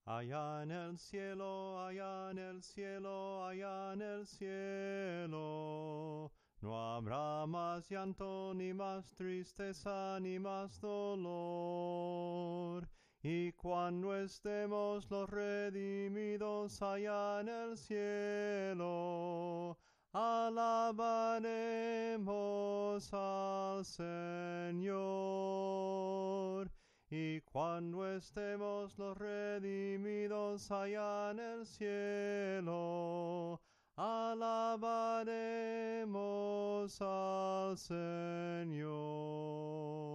Allá en el cielo, allá en el cielo, allá en el cielo, no habrá más llanto, ni más tristeza, ni más dolor. Y cuando estemos los redimidos allá en el cielo, alabaremos al Señor. Y cuando estemos los redimidos allá en el cielo, alabaremos al Señor.